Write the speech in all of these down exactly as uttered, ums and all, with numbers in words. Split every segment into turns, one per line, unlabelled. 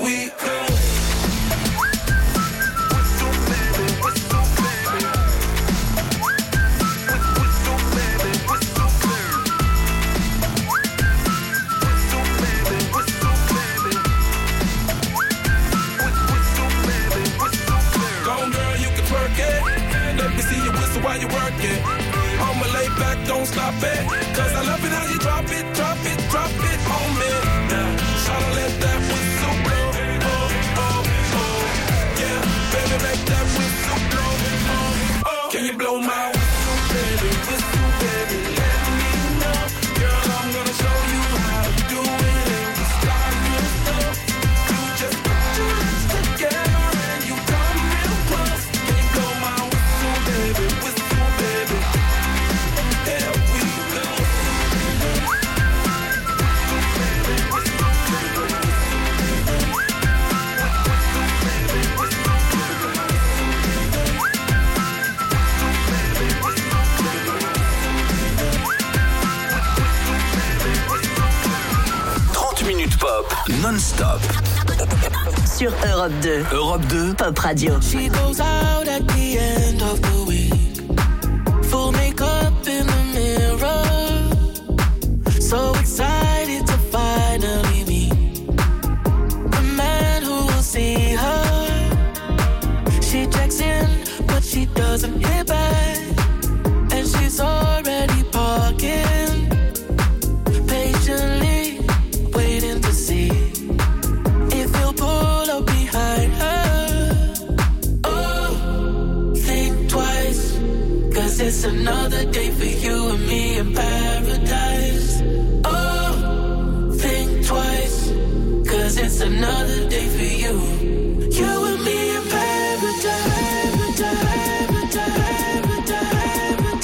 we go. While you work it, I'ma lay back, don't stop it. Cause I love it how you drop it, drop it, drop it on me. Now, tryna let that whistle blow. Oh, oh, oh. Yeah, baby, make that whistle blow. Oh, oh. Can you blow my whistle, baby? Whistle, baby, let me know. Girl, I'm gonna show you how to do it. And we start real slow. You just put your lips together and you come real close. Can you blow my whistle, baby?
Pop non-stop
sur Europe deux.
Europe deux
Pop Radio.
She goes out at the end of the week, full makeup in the mirror, so excited to finally meet a man who will see her. She checks in, but she doesn't hear back, and she's already parking patiently, waiting to see if he'll pull up behind her. Oh, think twice, cause it's another day for you and me in paradise. Oh, think twice, cause it's another day for you, you and me in paradise, paradise, paradise,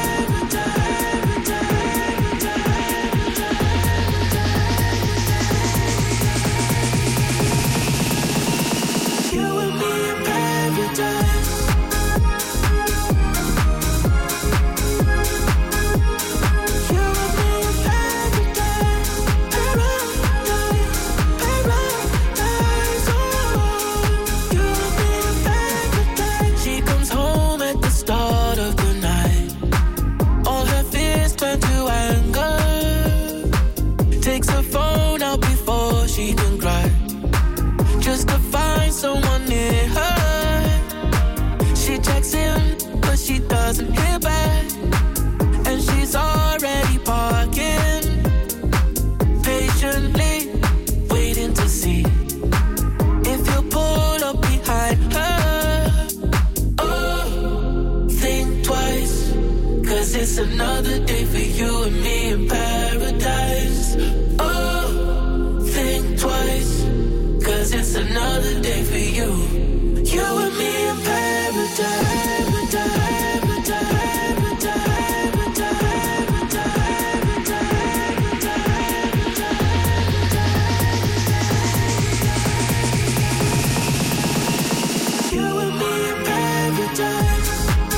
someone near her. She checks in, but she doesn't hear back, and she's already parking patiently, waiting to see if he'll pull up behind her. Oh, think twice, cause it's another day for you and me in paradise. Oh, think twice, cause it's another day for you, you and me in paradise, paradise, paradise, paradise, you and me in paradise.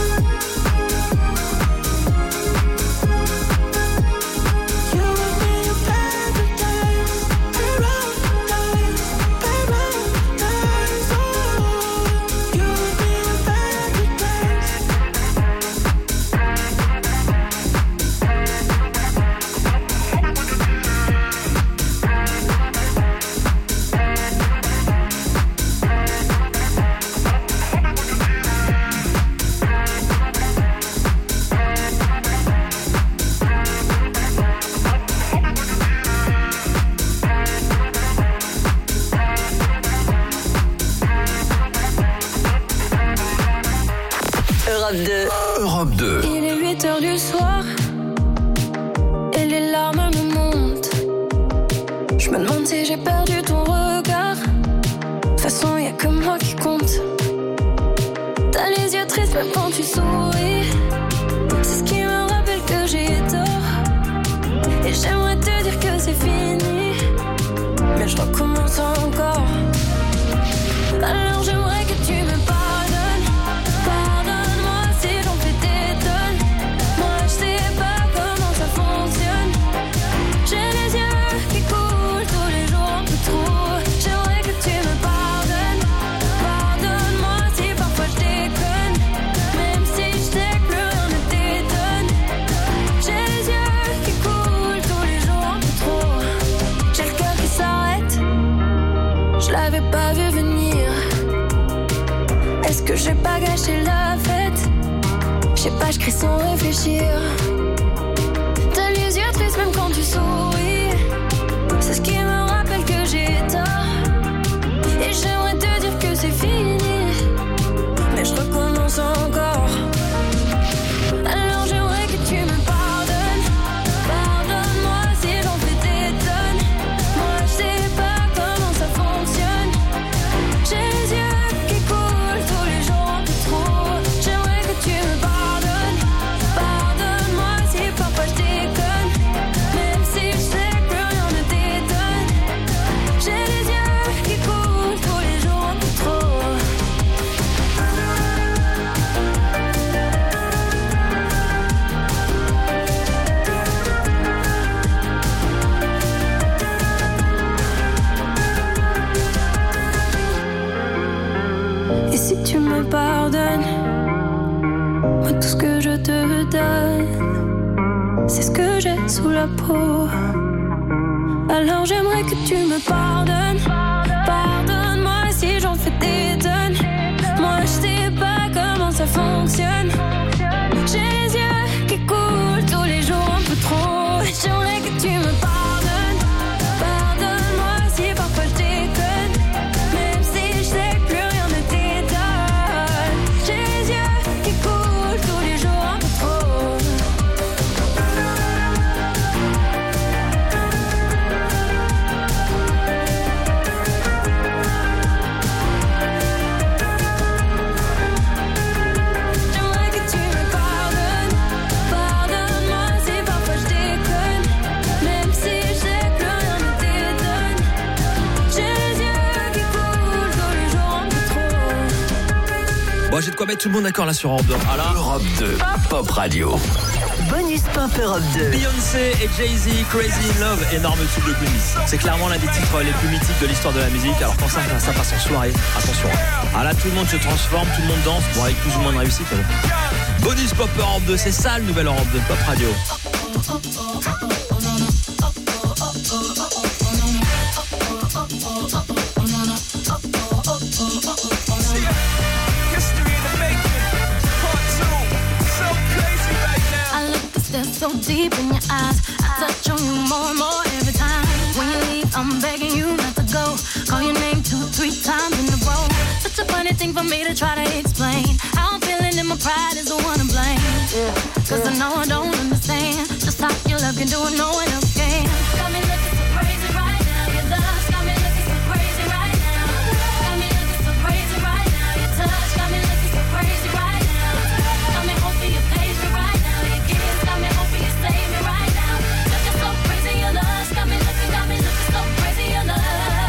Europe deux.
Il est huit heures du soir et les larmes me montent. Je me demande si j'ai perdu ton regard. De toute façon, y'a que moi qui compte. T'as les yeux tristes même quand tu souris. C'est ce qui me rappelle que j'ai tort. Et j'aimerais te dire que c'est fini, mais je recommence encore. Alors j'aimerais que tu me pardonnes. Pardonne-moi si j'en fais des tonnes. Moi je sais pas comment ça fonctionne. J'ai les yeux qui coulent tous les jours un peu trop. J'aimerais que tu je l'avais pas vu venir. Est-ce que j'ai pas gâché la fête? Je sais pas, je crie sans réfléchir. T'as les yeux tristes même quand tu souris. C'est ce qui me rappelle que j'ai tort. Et j'aimerais te dire que c'est fini, mais je recommence encore. Alors j'aimerais que tu me pardonnes. Pardonne-moi si j'en fais des tonnes. Moi je sais pas comment ça fonctionne. J'ai les yeux qui coulent tous les jours un peu trop. J'aimerais que tu me pardonnes. Pardonne-moi si parfois je déconne. Même si je sais que plus rien ne t'étonne. J'ai les yeux qui coulent tous les jours un peu trop. Et si tu me pardonnes, moi tout ce que je te donne, c'est ce que j'ai sous la peau. Alors j'aimerais que tu me pardonnes. Pardonne-moi si j'en fais des tonnes. Moi je sais pas comment ça fonctionne. J'ai les yeux qui coulent tous les jours un peu trop. J'aimerais que tu me pardonnes. Pardonne-moi si parfois je déconne. Même si je sais que plus rien ne t'étonne. J'ai les yeux qui coulent tous les jours un peu trop. J'aimerais que tu me pardonnes. Pardonne-moi si parfois je déconne. Même si je sais que plus rien ne t'étonne. J'ai les yeux qui coulent tous les jours un peu trop.
Bon, j'ai de quoi mettre tout le monde d'accord là sur Europe deux. Ah là,
Europe deux, Pop Radio.
Bonus Pop Europe deux.
Beyoncé et Jay-Z, Crazy in Love, énorme tube de Queenie. C'est clairement l'un des titres les plus mythiques de l'histoire de la musique. Alors quand ça, ça passe en soirée, attention. Ah là, tout le monde se transforme, tout le monde danse, bon avec plus ou moins de réussite. Mais bon. Bonus Pop Europe deux, c'est ça le nouvel Europe deux, Pop Radio.
History in the making. Part two. So crazy right now.
I look to stare so deep in your eyes. I touch on you more and more every time. When you leave, I'm begging you not to go. Call your name two, three times in a row. Such a funny thing for me to try to explain. How I'm feeling and my pride is the one to blame. Cause I know I don't understand just how your love can do it, no one else can. Got me looking so crazy right now. Your love got me looking so crazy right now. Got me looking so crazy right now. Your touch got me looking so crazy right now. Got me hoping you page me right now. Your kiss got me hoping you save me right now. Looking so crazy, your love got me looking, got me looking so crazy, your love.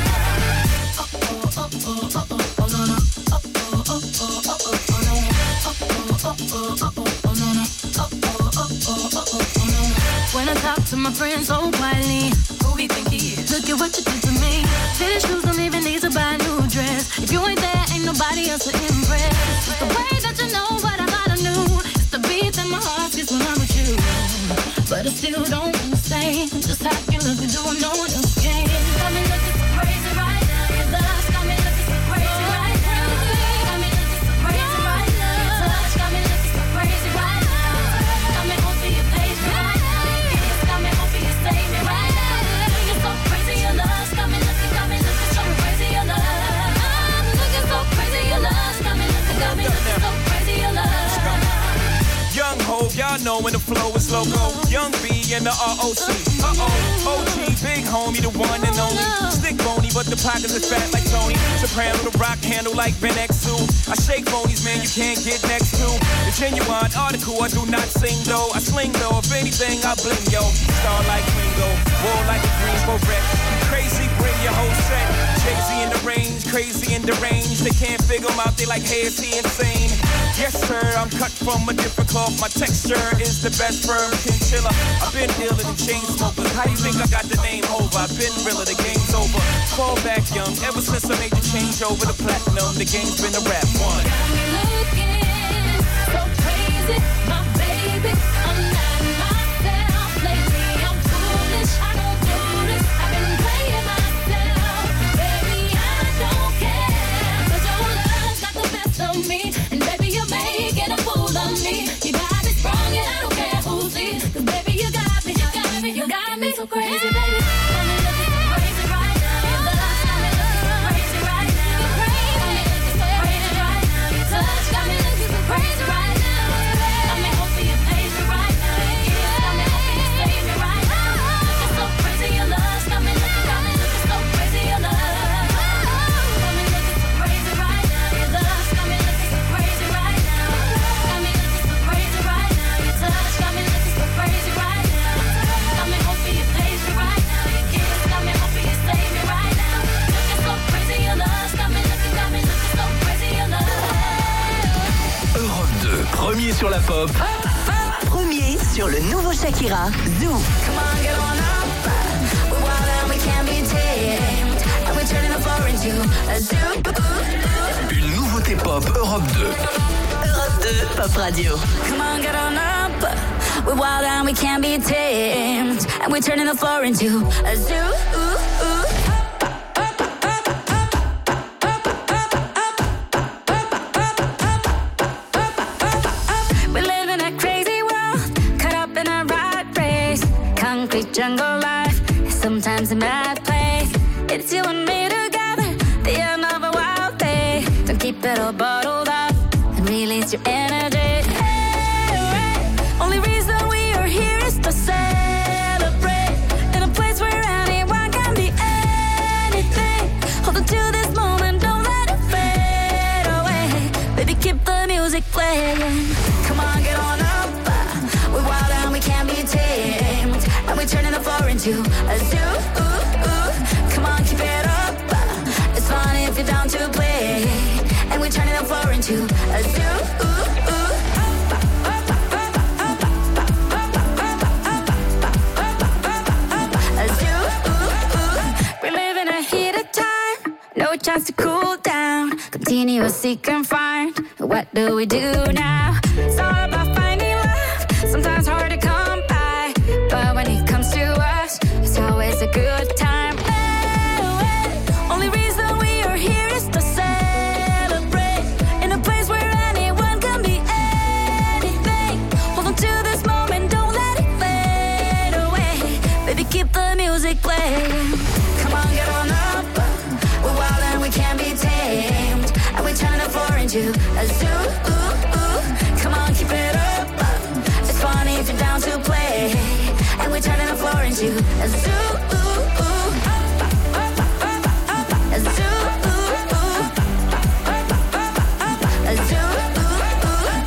When I talk to my friends so quietly, who we think he is? Look at what you did to me. Fitted shoes don't even need to buy a new dress. If you ain't there, ain't nobody else to impress. It's the way that you know what I thought I knew. It's the beat that my heart gets when I'm with you. But I still don't understand just how you look and do what no one else can. Got me looking so crazy right now. Your love got me looking so crazy right now. Got me looking so crazy right now. Your touch got me looking so crazy right now. Got me hoping you page me right now. Your kiss got me hoping you save me right now. Looking so crazy, your love got me looking, got me looking so crazy, your love. I'm looking so crazy, your love got me looking, got me looking so crazy, your love.
Young Hov, y'all know when the flow is loco. Young B and the R O C. Uh-oh, O G, big homie, the one and only. Stick bony, but the pockets are fat like Tony. Soprano, the rock handle like Ben X two. I shake bonies, man, you can't get next to. The genuine article, I do not sing though. I sling though, if anything, I bling yo. Star like Ringo, war like a Greensboro wreck. Crazy, bring your whole set. Jay-Z in the range, crazy in the range. They can't figure him out, they like, hey, is he insane? Yes, sir, I'm cut from a different cloth. My texture is the best firm chinchilla. I've been dealing in chain smokers. How you think I got the name over? I've been realer, the game's over. Fall back young, ever since I made the change over to platinum, the game's been a rap one.
Got me looking so crazy, my baby. I'm not myself lately. I'm foolish, I don't do this. I've been playing myself, baby. I
premier sur la pop.
Premier sur le nouveau Shakira, Zoo.
Come on, get on up. We're wild and we can't be tamed. And we're turning the floor into a zoo.
Une nouveauté pop Europe deux.
Europe deux, Pop Radio.
Come on, get on up. We're wild and we can't be tamed. And we're turning the floor into a zoo. Concrete jungle life, sometimes a mad place. It's you and me together, the end of a wild day. Don't keep it all bottled up and release your energy. Hey, hey. Only reason we are here is to celebrate in a place where anyone can be anything. Hold on to this moment, don't let it fade away. Baby, keep the music playing. Come on, get on up. We're wild and we can't be tamed. And we're turning the floor into a zoo. Ooh, ooh. Come on, keep it up. It's fun if you're down to play. And we're turning the floor into a zoo. Ooh, ooh. A zoo. Ooh, ooh. We're living a heated time. No chance to cool down. Continue to seek and find. What do we do now? It's all about finding love. Sometimes hard to come by. But when it comes to us, it's always a good time. Hey, hey. Only reason we are here is to celebrate in a place where anyone can be anything. Hold on to this moment, don't let it fade away. Baby, keep the music playing. Come on, get on up. We're wild and we can't be tamed. And we're turning the floor into a zoo. Ooh, ooh. Come on, keep it up. It's funny if you're down to play. And we're turning the floor into a zoo. Ooh, ooh. A zoo. Ooh, ooh. A zoo. Ooh, ooh.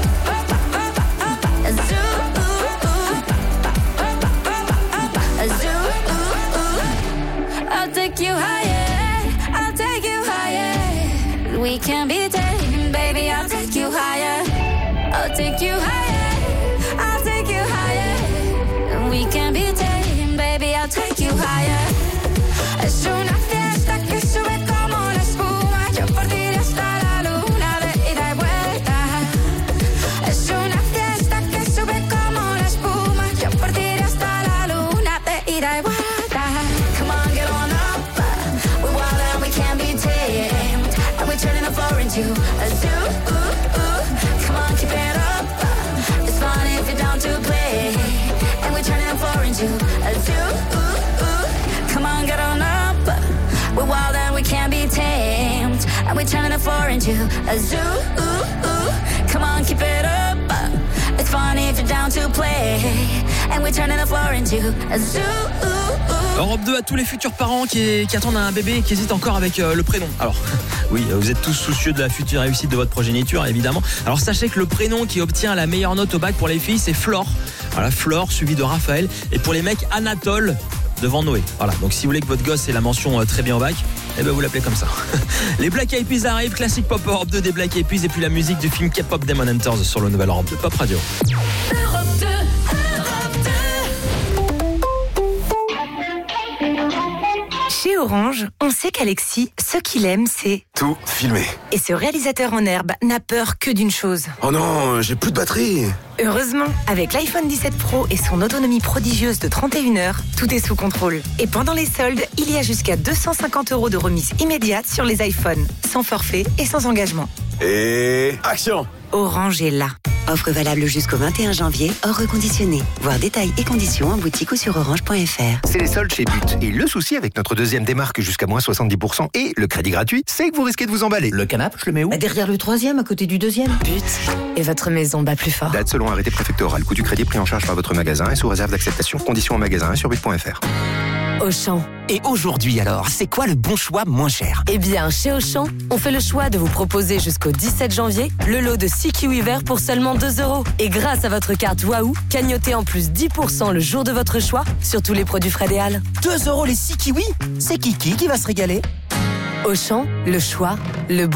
A zoo. Ooh, ooh. A zoo. Ooh, ooh. I'll take you higher. I'll take you higher. We can be tamed, baby. I'll take you higher. I'll take you higher. I'll take you higher. We can be tamed, baby. I'll take you higher. Es una fiesta que sube como la espuma. Yo por ti iré hasta la luna de ida y vuelta. Es una fiesta que sube como la espuma. Yo por ti iré hasta la luna de ida y vuelta. Come on, get on up. We're wild and we can't be tamed. And we're turning the floor into a zoo. Ooh, ooh. Come on, keep it up. It's fun if you're down to play. And we're turning the floor into a zoo. Ooh, ooh. Come on, get on up. We're wild and we can't be tamed. And we're turning the floor into a zoo. Ooh, ooh. Come on, keep it up. It's fun if you're down to play. And we're turning the floor into a zoo. Ooh, ooh.
Europe deux à tous les futurs parents qui, qui attendent un bébé et qui hésitent encore avec euh, le prénom. Alors, oui, vous êtes tous soucieux de la future réussite de votre progéniture, évidemment. Alors, sachez que le prénom qui obtient la meilleure note au bac pour les filles, c'est Flore. Voilà, Flore, suivi de Raphaël. Et pour les mecs, Anatole, devant Noé. Voilà, donc si vous voulez que votre gosse ait la mention euh, très bien au bac, eh ben vous l'appelez comme ça. Les Black Eyed Peas arrivent, classique pop Europe deux des Black Eyed Peas et puis la musique du film K-pop Demon Hunters sur le nouvel Europe deux Pop Radio.
Europe deux, Europe deux.
Chez Orange, on sait qu'Alexis, ce qu'il aime, c'est...
Tout filmé.
Et ce réalisateur en herbe n'a peur que d'une chose.
Oh non, j'ai plus de batterie.
Heureusement, avec l'iPhone dix-sept Pro et son autonomie prodigieuse de trente et une heures, tout est sous contrôle. Et pendant les soldes, il y a jusqu'à deux cent cinquante euros de remise immédiate sur les iPhones, sans forfait et sans engagement.
Et action!
Orange est là.
Offre valable jusqu'au vingt et un janvier, hors reconditionné. Voir détails et conditions en boutique ou sur orange point f r.
C'est les soldes chez But. Et le souci avec notre deuxième démarque jusqu'à moins soixante-dix pour cent et le crédit gratuit, c'est que vous risquez de vous emballer.
Le canapé, je le mets où?
Bah derrière le troisième, à côté du deuxième.
But. Et votre maison bat plus fort.
Date selon arrêté préfectoral. Coût du crédit pris en charge par votre magasin et sous réserve d'acceptation. Conditions en magasin et sur but point f r.
Auchan.
Et aujourd'hui alors, c'est quoi le bon choix moins cher?
Eh bien, chez Auchan, on fait le choix de vous proposer jusqu'au dix-sept janvier le lot de six kiwis verts pour seulement deux euros. Et grâce à votre carte Waouh, cagnotez en plus dix pour cent le jour de votre choix sur tous les produits Fred et Al.
deux euros les six kiwis? C'est Kiki qui va se régaler.
Auchan, le choix, le bon.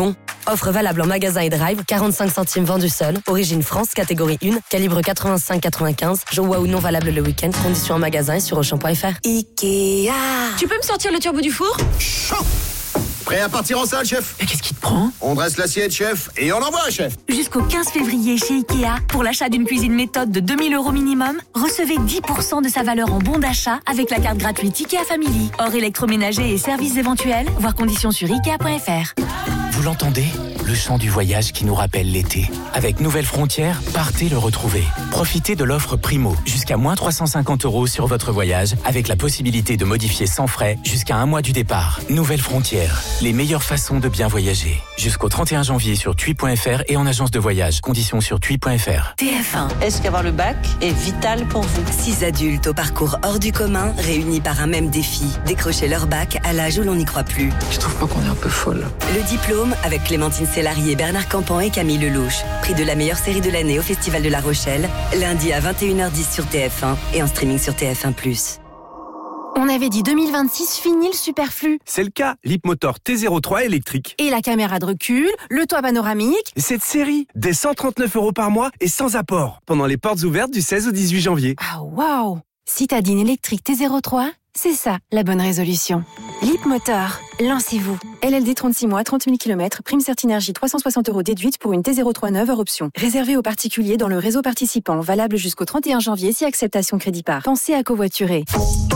Offre valable en magasin et drive, quarante-cinq centimes vendu seul. Origine France, catégorie un, calibre quatre-vingt-cinq quatre-vingt-quinze. Joie ou non valable le week-end. Conditions en magasin et sur auchan point f r.
Ikea.
Tu peux me sortir le turbo du four ?
Chaud. Prêt à partir en salle, chef?
Mais qu'est-ce qui te prend?
On dresse l'assiette, chef, et on envoie, chef.
Jusqu'au quinze février chez Ikea, pour l'achat d'une cuisine méthode de deux mille euros minimum, recevez dix pour cent de sa valeur en bon d'achat avec la carte gratuite Ikea Family. Hors électroménager et services éventuels, voir conditions sur ikea point f r.
Vous l'entendez ? Le chant du voyage qui nous rappelle l'été. Avec Nouvelles Frontières, partez le retrouver. Profitez de l'offre Primo, jusqu'à moins trois cent cinquante euros sur votre voyage, avec la possibilité de modifier sans frais jusqu'à un mois du départ. Nouvelles Frontières, les meilleures façons de bien voyager. Jusqu'au trente et un janvier sur tui point f r et en agence de voyage. Conditions sur tui point f r.
T F un.
Est-ce qu'avoir le bac est vital pour vous?
Six adultes au parcours hors du commun, réunis par un même défi. Décrocher leur bac à l'âge où l'on n'y croit plus.
Je trouve pas qu'on est un peu folle.
Le diplôme avec Clémentine Célari et Bernard Campan et Camille Lelouch. Prix de la meilleure série de l'année au Festival de La Rochelle. Lundi à vingt et une heures dix sur T F un et en streaming sur T F un plus.
On avait dit deux mille vingt-six, fini le superflu.
C'est le cas, l'Hipmotor T zéro trois électrique.
Et la caméra de recul, le toit panoramique.
Et cette série, des cent trente-neuf euros par mois et sans apport. Pendant les portes ouvertes du seize au dix-huit janvier.
Ah waouh! Citadine électrique T zéro trois, c'est ça la bonne résolution. Leapmotor, lancez-vous. L L D trente-six mois, trente mille kilomètres, prime Certinergie trois cent soixante euros déduite pour une T zéro trois neuve hors option. Réservé aux particuliers dans le réseau participant, valable jusqu'au trente et un janvier si acceptation crédit par. Pensez à covoiturer.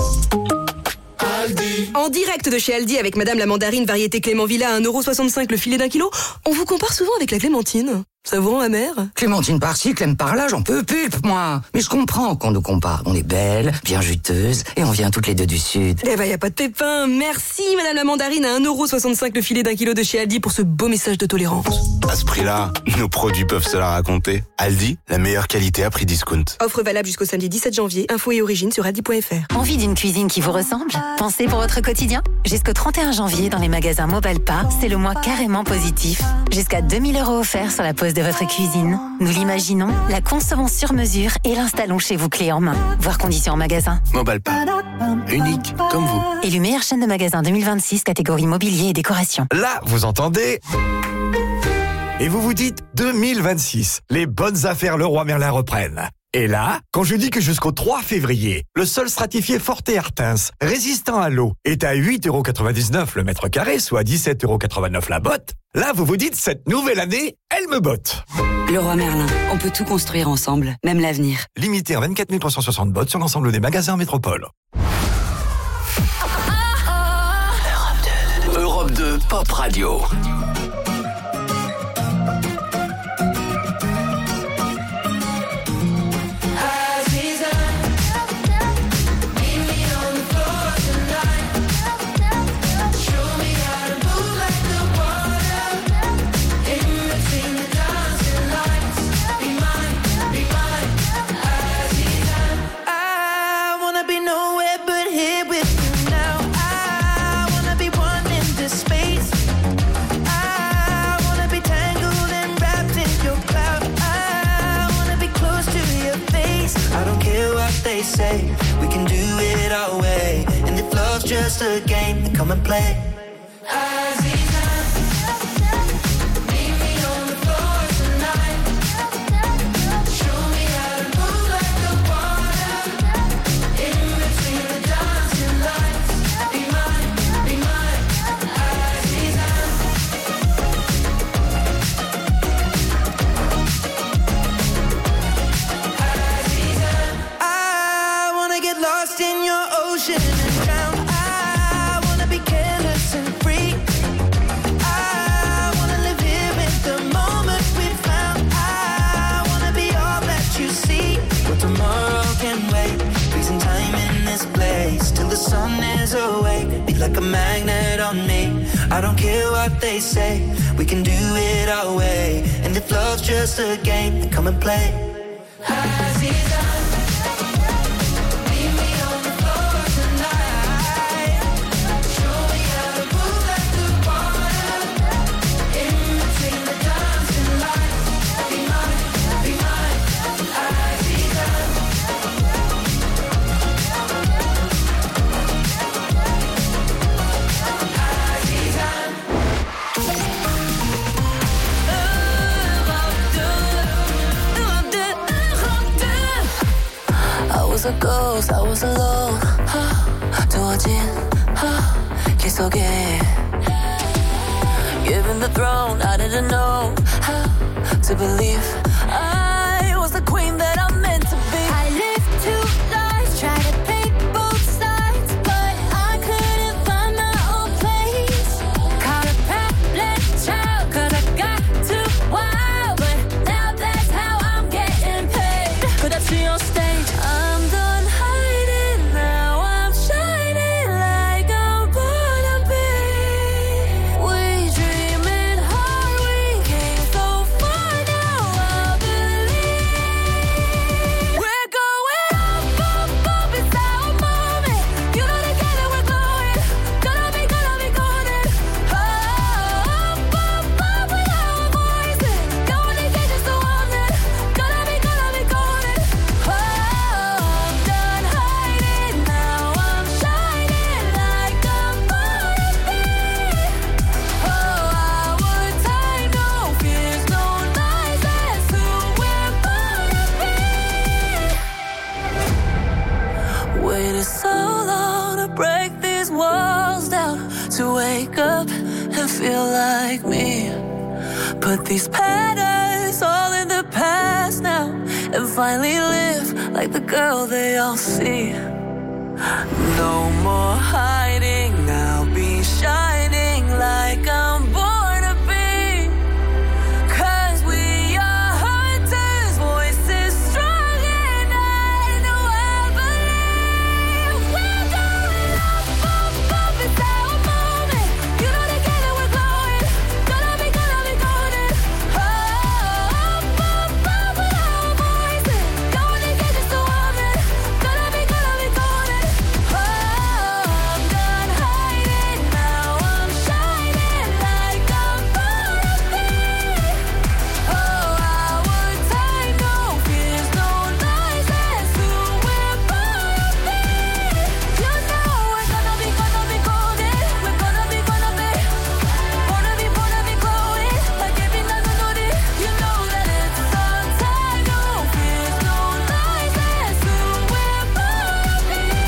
En direct de chez Aldi avec Madame la Mandarine, variété Clément Villa à un euro soixante-cinq le filet d'un kilo, on vous compare souvent avec la Clémentine. Ça vous rend amère?
Clémentine par-ci, Clem par-là, j'en peux pulpe, moi. Mais je comprends qu'on nous compare. On est belle, bien juteuse, et on vient toutes les deux du Sud.
Eh ben, y a pas de pépin. Merci, Madame la Mandarine, à un euro soixante-cinq le filet d'un kilo de chez Aldi pour ce beau message de tolérance.
À ce prix-là, nos produits peuvent se la raconter. Aldi, la meilleure qualité à prix discount.
Offre valable jusqu'au samedi dix-sept janvier. Info et origine sur aldi point f r.
Envie d'une cuisine qui vous ressemble? Pensez pour votre quotidien? Jusqu'au trente et un janvier, dans les magasins Mobalpa, c'est le mois carrément positif. Jusqu'à deux mille euros offerts sur la pose de votre cuisine. Nous l'imaginons, la concevons sur mesure et l'installons chez vous clé en main. Voir conditions en magasin.
Mobalpa. Unique comme vous.
Élu meilleure chaîne de magasins deux mille vingt-six, catégorie mobilier et décoration.
Là, vous entendez? Et vous vous dites deux mille vingt-six, les bonnes affaires Leroy Merlin reprennent. Et là, quand je dis que jusqu'au trois février, le sol stratifié Forte Artens, résistant à l'eau, est à huit euros quatre-vingt-dix-neuf le mètre carré, soit dix-sept euros quatre-vingt-neuf la botte, là vous vous dites, cette nouvelle année, elle me botte.
Leroy Merlin, on peut tout construire ensemble, même l'avenir.
Limité à vingt-quatre mille trois cent soixante bottes sur l'ensemble des magasins métropole.
Europe deux. Europe deux Pop Radio.
They say we can do it our way, and if love's just a game, then come and play. Like a magnet on me, I don't care what they say, we can do it our way, and if love's just a game, then come and play.
close, I was alone. 두어진 길 속에 Given the throne, I didn't know how to believe I was the queen that I'm meant to be.
I lived two lives, tried to pick both sides, but I couldn't find my own place. Caught a problem child, cause I got too wild, but now that's how I'm getting paid.
Could I see on stage? I'm done hiding now, I'm shining like I'm born to be. We dreaming hard, we came so far, now I believe we're going up, up, up, it's our moment. You know together we're glowing, gonna be, gonna be golden. Up, up, up with our voices, going to get just so on it. Gonna be, gonna be golden. Oh, I'm done hiding now, I'm shining like I'm born to be. Oh, our time, no fears, no lies, that's who we're born to be. Waited so long to break these walls down, to wake up and feel like me. Put these patterns all in the past now, and finally live like the girl they all see. No more hiding now, be shining like I'm born to be. Cause we are hunters, voices strong, and I know I believe we're going up, up, up, it's our moment. You know together we're glowing, gonna be, gonna be golden. Oh, up, up, up with our voices, going to get just so on it. Gonna be, gonna be golden. Oh, I'm done hiding now, I'm shining like I'm born to be. Oh, our time, no fears, no lies, that's who we're born to be. You know we're gonna be, gonna be golden. We're gonna be, gonna be, born to be, born to be glowing like every night we know it. You know that it's our time, no fears, no lies, that's who we're born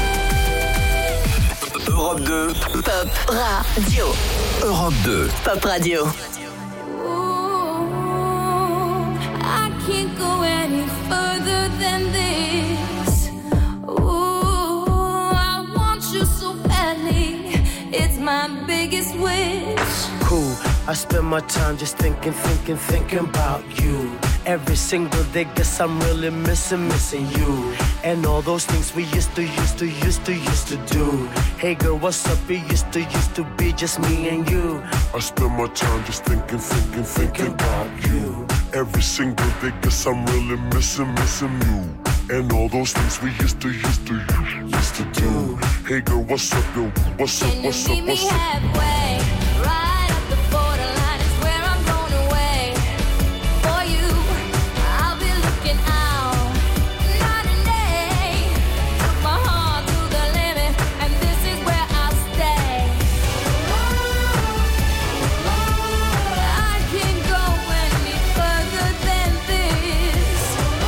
to be.
Europe deux.
Pop Radio.
Europe deux.
Pop Radio.
I can't go any further than this. Ooh, I want you so badly. It's my biggest wish.
Cool. I spend my time just thinking, thinking, thinking about you. Every single day, guess I'm really missing, missing you. And all those things we used to, used to, used to, used to do. Hey girl, what's up? It used to, used to be just me and you.
I spend my time just thinking, thinking, thinking about you. Every single day, guess I'm really missing, missing you. And all those things we used to, used to, used to do. Hey girl, what's up, yo? What's up, what's up, what's up?
Halfway, right up the borderline is where I'm going away. For you, I'll be looking out night and day. Took my heart to the limit, and this is where I'll stay. I can't go any further than this.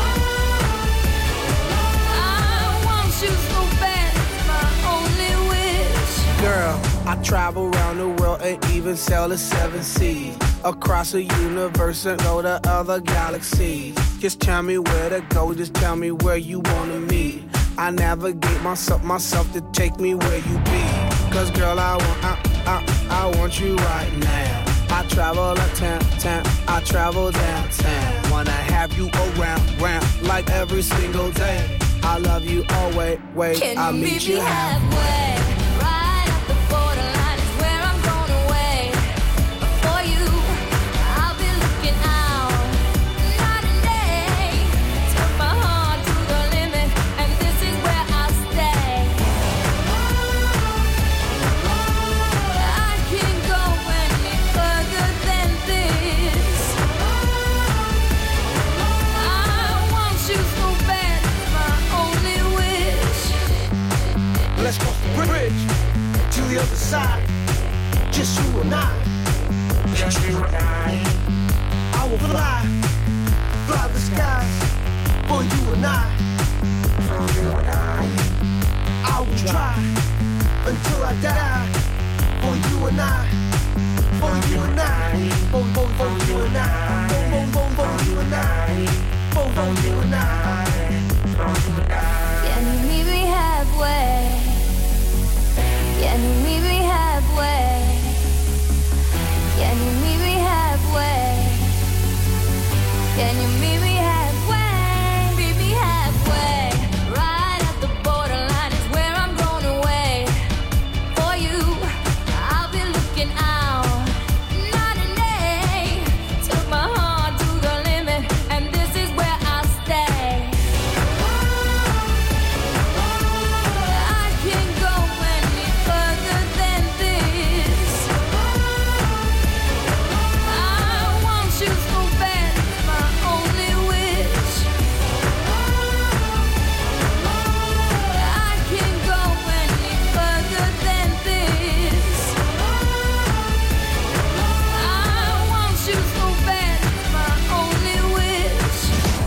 I want you so bad, it's my only wish.
Girl, I travel around the world and even sail the seven seas. Across the universe and go to other galaxies. Just tell me where to go, just tell me where you wanna meet. I navigate myself, myself to take me where you be. Cause girl, I want, I, I, I want you right now. I travel uptown, town, I travel downtown. Wanna have you around, round, like every single day. I love you always, wait,
Can
I'll
you
meet
meet
you
me
halfway.
halfway? Right up the borderline is where I'm going away. For you, I'll be looking out night and day. Took my heart to the limit, and this is where I'll stay. I can't go any further than this. I want you so bad, it's my only wish.
Let's cross the bridge to the other side. Just you and I. Just you and I. I will fly, fly the skies for you and I. For you and I. try until I die. For you and I, for you and I, for, for, for you and I, for, for, for, for you and I, for, for you and I, for you and I.
Can you meet me halfway? Can you meet me halfway? Can you meet me halfway? Can you meet me halfway? Meet me halfway. Right at the borderline is where I'm going away. For you, I'll be looking out. Night and day, took my heart to the limit, and this is where I'll stay. I can't go any further than this. I want you so bad, it's my only wish. I can't go any further than this. I want you so bad, it's my only wish.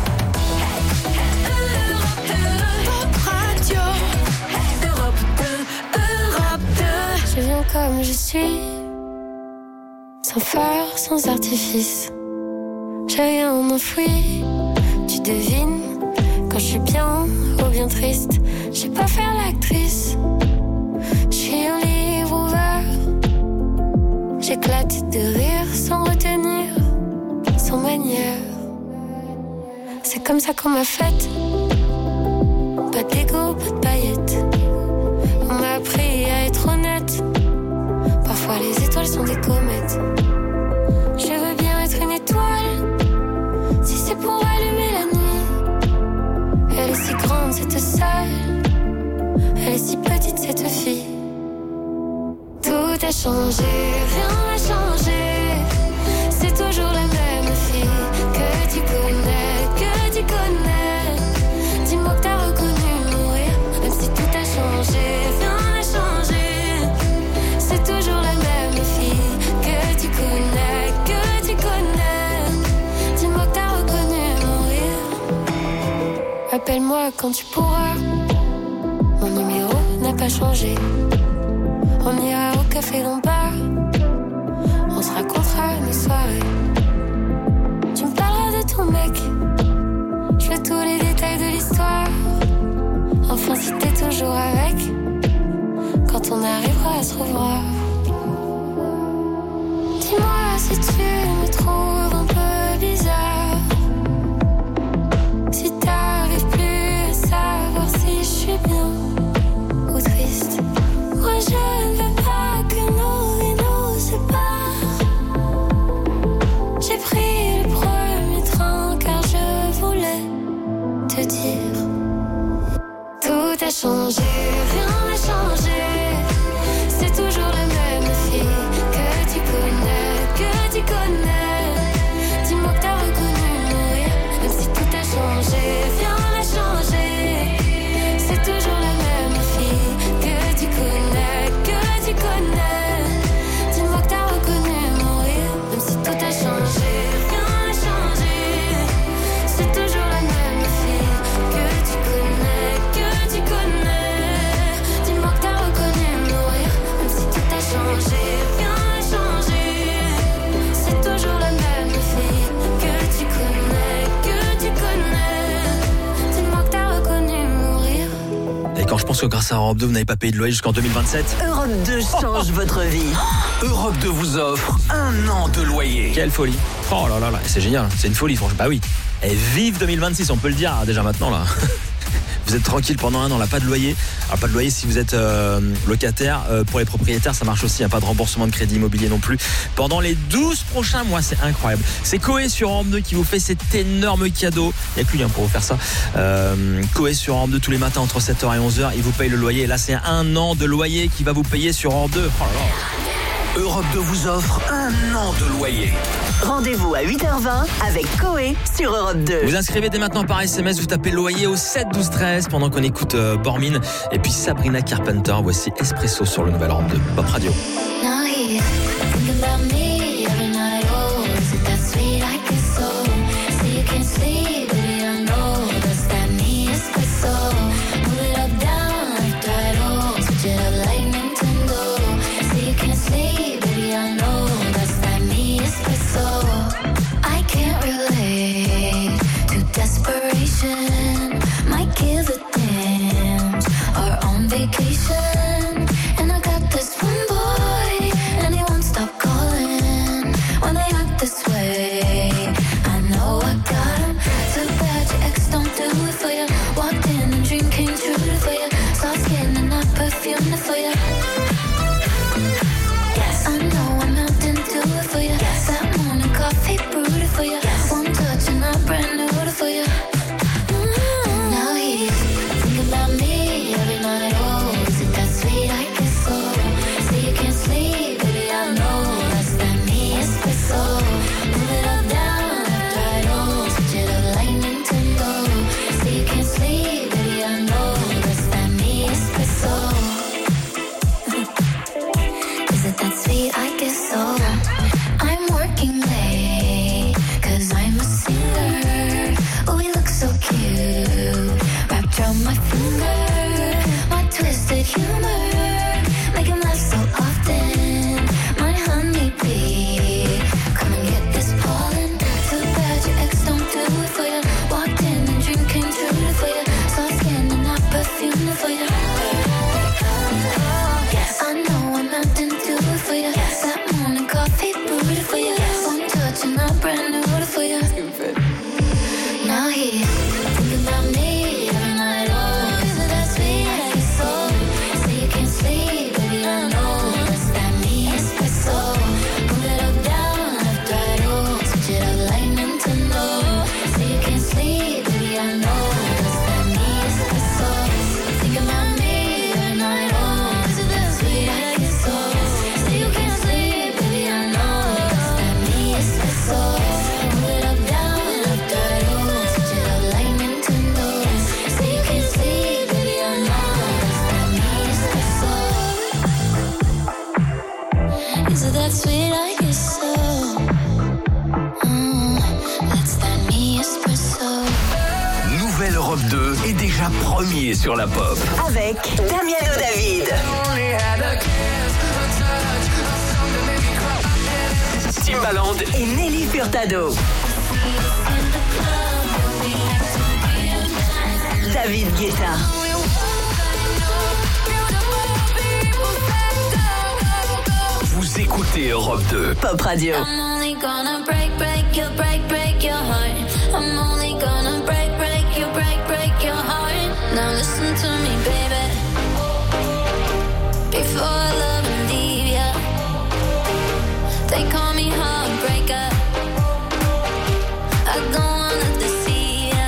Pop Radio, Europe deux, Europe deux. Je viens comme je suis, sans phare, sans artifice. J'ai rien enfoui, tu devines quand je suis bien ou bien triste. Je sais pas faire l'actrice, je suis un livre ouvert. J'éclate de rire sans retenir, sans manière. C'est comme ça qu'on m'a faite. Pas d'ego, pas de paillettes. On m'a appris à être honnête. Parfois les étoiles sont des comètes. Je veux bien être une étoile, si c'est pour allumer la nuit. Elle est si grande cette salle, elle est si petite cette fille. Tout a changé, rien n'a changé. C'est toujours la même fille que tu connais, que tu connais. Dis-moi que t'as reconnu mourir, même si tout a changé, rien n'a changé. C'est toujours la même fille que tu connais, que tu connais. Dis-moi que t'as reconnu mourir. Appelle-moi quand tu pourras. Mon numéro n'a pas changé. On ira au café Lombard. On se racontera nos soirées. Tu me parleras de ton mec. Je veux tous les détails de l'histoire. Enfin si t'es toujours avec, quand on arrivera à se revoir. Dis-moi si tu me trouves un peu bizarre, si t'arrives plus à savoir si je suis bien ou triste. Moi je ne veux pas que nos vies nous séparent. J'ai pris le premier train car je voulais te dire. Tout a changé, rien n'a changé. C'est toujours la même fille que tu connais, que tu connais. Dis-moi que t'as reconnu mourir, même si tout a changé, rien n'a changé. C'est toujours la même fille que tu connais, que tu connais. Dis-moi que t'as reconnu mourir, même si tout a changé, rien n'a changé. C'est toujours la même fille que tu connais, que tu connais. Dis-moi que t'as reconnu mourir, même si tout a changé, rien n'a changé. C'est toujours la même fille que tu connais, que tu connais. Dis-moi que t'as reconnu mourir.
Et quand je pense que grâce à Europe deux, vous n'avez pas payé de loyer jusqu'en deux mille vingt-sept.
Europe deux change votre vie. Europe deux vous offre un an de loyer.
Quelle folie. Oh là là là, c'est génial, c'est une folie franchement. Bah oui. Et vive deux mille vingt-six, on peut le dire déjà maintenant là. Vous êtes tranquille pendant un an, là, pas de loyer. Alors pas de loyer si vous êtes euh, locataire. Euh, pour les propriétaires, ça marche aussi. Hein, pas de remboursement de crédit immobilier non plus. Pendant les douze prochains mois, c'est incroyable. C'est Coé sur Europe deux qui vous fait cet énorme cadeau. Il n'y a que lui hein, pour vous faire ça. Euh, Coé sur Europe deux tous les matins entre sept heures et onze heures. Il vous paye le loyer. Et là, c'est un an de loyer qui va vous payer sur Europe deux. Oh là là.
Europe deux vous offre un an de loyer. Rendez-vous à huit heures vingt avec Coé sur Europe deux.
Vous inscrivez dès maintenant par S M S, vous tapez loyer au sept douze treize pendant qu'on écoute euh, Bormin et puis Sabrina Carpenter. Voici Espresso sur le nouvel Europe deux Pop Radio.
Move it up, down, left, right, oh. station. Might give a damn. Or on vacation. And I got this one boy, and he won't stop calling. When they act this way, I know I got him. Too bad your ex don't do it for you. Walked in and dream came true for you. Soft skin and not perfume for you. Yes, I know I'm out and do it for you. Yes, that morning coffee brewed it for you. Yes, one touch and I brand new it for you. Mm-hmm. Now he's thinking about me every night. Oh, is it that sweet? I guess so. Say you can't sleep, baby, I know that's that me espresso. Move it up, down, left, right, oh, switch it up like Nintendo. Say you can't sleep, baby, I know that's that me espresso. Is it that sweet? I guess so. I'm working late, cause I'm a singer. Oh, we look so cute, wrapped around my finger. My twisted humor, make him laugh so often. My honeybee, come and get this pollen. Too bad your ex don't do it for you. Walked in and dream came true for you. Soft skin and not perfume for you. Yes, I know I'm out and do it for you. Yes, that morning coffee brewed for you. Yes, one touch and I brand new it for you. Now he's thinking about me every night. Oh, is it that sweet? I guess so. Say you can't sleep, baby, I know that's that me espresso. Move it up, down, left, right, oh, switch it up like Nintendo. Say you can't sleep, baby, I know that's that me espresso. Think about me every night. Oh, is it that sweet? I guess so. Say you can't sleep, baby, I know that's that me espresso. Move it up, down, left, right, oh, switch it up like Nintendo. Say you can't sleep, baby, I know that's that me espresso. Is it that sweet? I guess so. Mm, that's that me espresso.
Nouvelle Europe deux est déjà premier sur la pop. Avec Damiano David. Timbaland et Nelly Furtado. David Guetta. Vous écoutez Europe deux. Pop Radio.
I'm only gonna break, break your, break, break your heart. I'm only gonna break, break your, break, break your heart. Now listen to me, baby. Before I love and leave ya, they call me heartbreaker. I don't wanna deceive ya.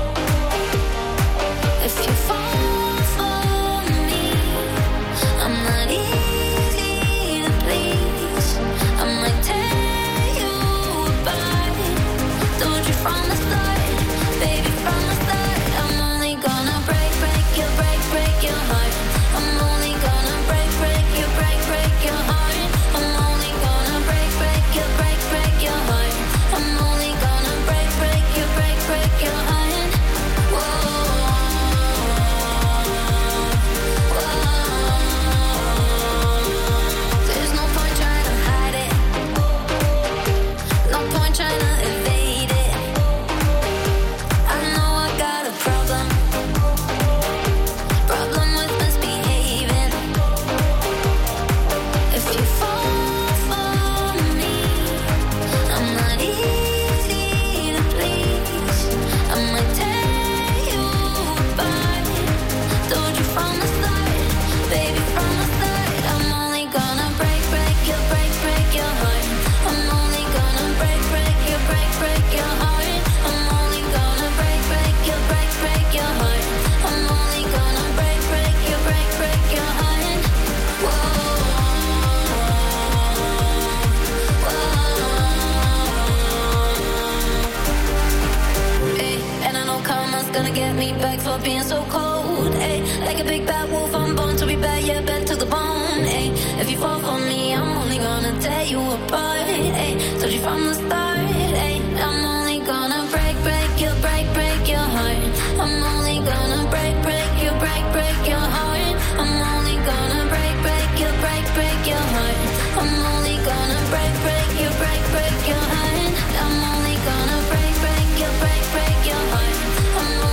If you fall for me, I'm not easy to please. I might tear you apart. Told you from the start, baby, from the start. I'm only gonna break, break your, break, break your heart. I'm only gonna break, break your, break, break your heart. I'm only gonna break, break your, break, break your heart. I'm only gonna break, break your, break, break your heart. Whoa, whoa. There's no point trying to hide it. No point trying to evade it. I know I got a problem. Problem with misbehaving. If you fall for me, I'm not easy to please. I might tear you apart. Told you from the start, baby, from the start. I'm only gonna break, break your, break, break your heart. I'm only gonna break, break your, break, break your heart. I'm only gonna break, break your, break, break your heart. I'm only gonna break, break your, break, break your heart. Whoa, whoa. Hey, and I know karma's gonna get me back for being so cold. Hey, like a big bad wolf, I'm born to be bad, yeah, bad to the bone. Hey, if you fall for me, I'm only gonna tear you apart. Hey, told you from the start. Hey, I'm only gonna break, break your, break, break your heart. I'm only gonna break, break your, break, break your heart. I'm only gonna break, break your, break, break your heart. I'm only gonna break, break your, break, break your heart. I'm only gonna break, break your, break, break your heart. I'm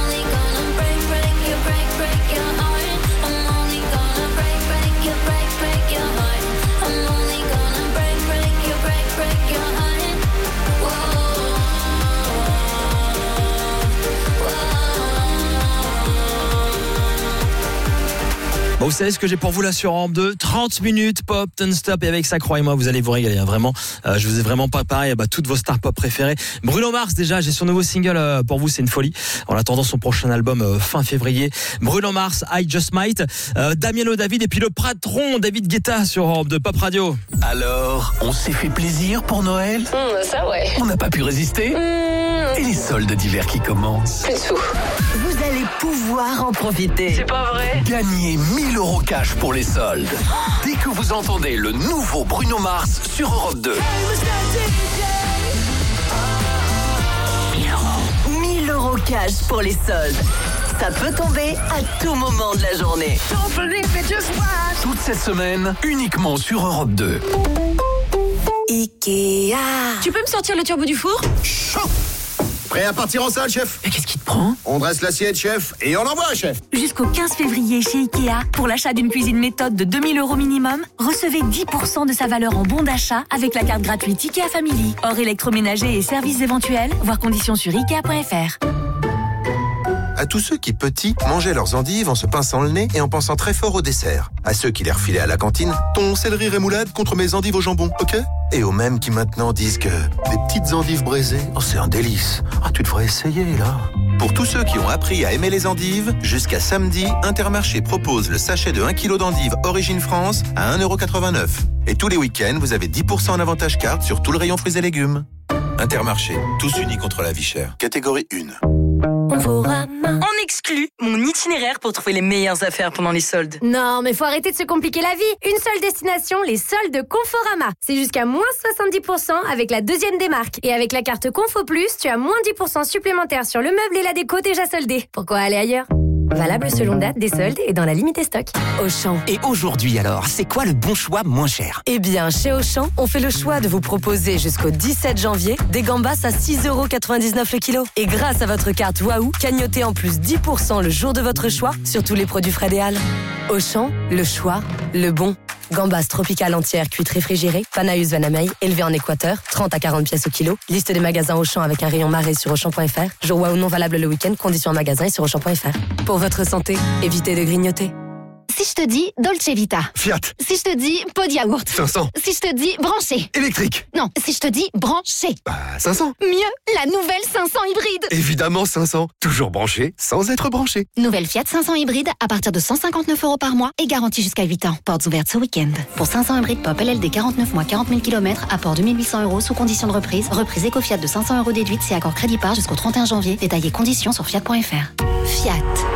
vous savez ce que j'ai pour vous là sur Europe deux, trente minutes pop non-stop, et avec ça, croyez-moi, vous allez vous régaler, hein, vraiment. Euh, je vous ai vraiment préparé bah, toutes vos stars pop préférées. Bruno Mars, déjà, j'ai son nouveau single euh, pour vous, c'est une folie. En attendant son prochain album euh, fin février. Bruno Mars, I Just Might. Euh, Damiano David et puis le patron David Guetta sur Europe deux Pop Radio.
Alors, on s'est fait plaisir pour Noël ?
Mmh, ça ouais.
On n'a pas pu résister ?
Mmh.
Et les soldes d'hiver qui commencent ?
Plus tout.
Vous allez pouvoir en profiter.
C'est pas vrai ?
Gagnez mille euros cash pour les soldes. Dès que vous entendez le nouveau Bruno Mars sur Europe deux.
mille euros cash pour les soldes. Ça peut tomber à tout moment de la journée.
Toute cette semaine, uniquement sur Europe deux.
Ikea. Tu peux me sortir le turbo du four ?
Chaud. Prêt à partir en salle, chef ?
Mais qu'est-ce qui te prend ?
On dresse l'assiette, chef, et on envoie, chef.
Jusqu'au quinze février chez Ikea, pour l'achat d'une cuisine méthode de deux mille euros minimum, recevez dix pour cent de sa valeur en bon d'achat avec la carte gratuite Ikea Family. Hors électroménager et services éventuels, voir conditions sur ikea point f r.
À tous ceux qui, petits, mangeaient leurs endives en se pinçant le nez et en pensant très fort au dessert. À ceux qui les refilaient à la cantine, ton céleri rémoulade contre mes endives au jambon, ok ? Et aux mêmes qui maintenant disent que des petites endives braisées, oh c'est un délice. Ah, tu devrais essayer, là. Pour tous ceux qui ont appris à aimer les endives, jusqu'à samedi, Intermarché propose le sachet de un kilo d'endives Origine France à un euro quatre-vingt-neuf. Et tous les week-ends, vous avez dix pour cent en avantage carte sur tout le rayon fruits et légumes. Intermarché, tous unis contre la vie chère. Catégorie un.
On exclut mon itinéraire pour trouver les meilleures affaires pendant les soldes.
Non, mais faut arrêter de se compliquer la vie. Une seule destination, les soldes Conforama. C'est jusqu'à moins soixante-dix pour cent avec la deuxième démarque. Et avec la carte Confo Plus, tu as moins dix pour cent supplémentaires sur le meuble et la déco déjà soldés. Pourquoi aller ailleurs ? Valable selon date des soldes et dans la limite stock. Auchan.
Et aujourd'hui alors, c'est quoi le bon choix moins cher ?
Eh bien, chez Auchan, on fait le choix de vous proposer jusqu'au dix-sept janvier des gambas à six euros quatre-vingt-dix-neuf le kilo. Et grâce à votre carte Waouh, cagnotez en plus dix pour cent le jour de votre choix sur tous les produits Fred et Halles. Auchan, le choix, le bon. Gambas tropicales entières cuites réfrigérées, Panaeus Vanamei, élevées en Équateur, trente à quarante pièces au kilo. Liste des magasins Auchan avec un rayon marée sur auchan point f r. Jour Waouh non valable le week-end, conditions en magasin et sur auchan point f r. Pour votre santé, évitez de grignoter.
Si je te dis Dolce Vita.
Fiat.
Si je te dis pot de yaourt.
cinq cents.
Si je te dis branché.
Électrique.
Non, si je te dis branché.
Bah, cinq cents.
Mieux, la nouvelle cinq cents hybride.
Évidemment cinq cents. Toujours branché, sans être branché.
Nouvelle Fiat cinq cents hybride à partir de cent cinquante-neuf euros par mois et garantie jusqu'à huit ans. Portes ouvertes ce week-end. Pour cinq cents hybride pop L L D quarante-neuf mois, quarante mille kilomètres, apport deux mille huit cents euros sous condition de reprise. Reprise Eco-Fiat de cinq cents euros déduite, c'est accord crédit par jusqu'au trente et un janvier. Détaillez conditions sur fiat point f r. Fiat.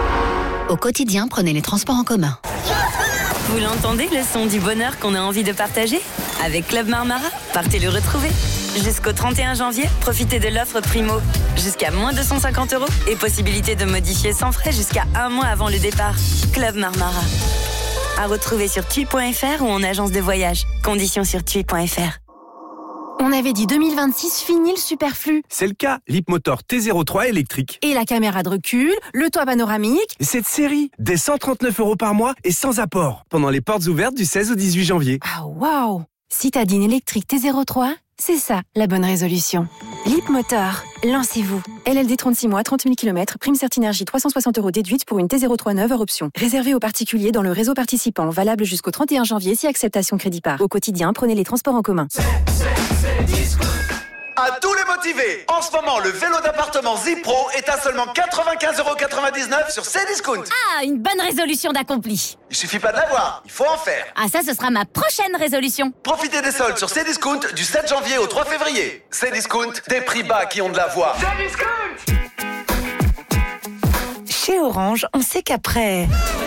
Au quotidien, prenez les transports en commun.
Vous l'entendez, le son du bonheur qu'on a envie de partager ? Avec Club Marmara, partez le retrouver. Jusqu'au trente et un janvier, profitez de l'offre Primo. Jusqu'à moins deux cent cinquante euros et possibilité de modifier sans frais jusqu'à un mois avant le départ. Club Marmara. À retrouver sur tui point f r ou en agence de voyage. Conditions sur tui point f r.
On avait dit deux mille vingt-six, fini le superflu.
C'est le cas, Leapmotor T zéro trois électrique.
Et la caméra de recul, le toit panoramique.
Et cette série, des cent trente-neuf euros par mois et sans apport. Pendant les portes ouvertes du seize au dix-huit janvier.
Ah waouh! Citadine électrique T zéro trois, c'est ça la bonne résolution. Leapmotor, lancez-vous. L L D trente-six mois, trente mille kilomètres, prime Certinergie trois cent soixante euros déduite pour une T zéro trois neuve hors option. Réservé aux particuliers dans le réseau participant, valable jusqu'au trente et un janvier si acceptation crédit par. Au quotidien, prenez les transports en commun.
C'est, c'est, c'est disco. À tous les motivés, en ce moment, le vélo d'appartement Zipro est à seulement quatre-vingt-quinze euros quatre-vingt-dix-neuf sur Cdiscount.
Ah, une bonne résolution d'accompli.
Il suffit pas de l'avoir, il faut en faire.
Ah, ça, ce sera ma prochaine résolution.
Profitez des soldes sur Cdiscount du sept janvier au trois février. Cdiscount, des prix bas qui ont de la voix. Cdiscount.
Chez Orange, on sait qu'après...